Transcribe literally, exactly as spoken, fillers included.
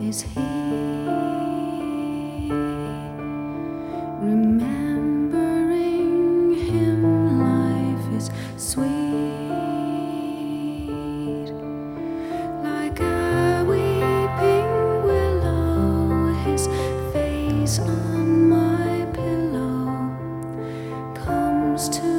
is He. Remembering Him, life is sweet. Like a weeping willow, His face on my pillow comes to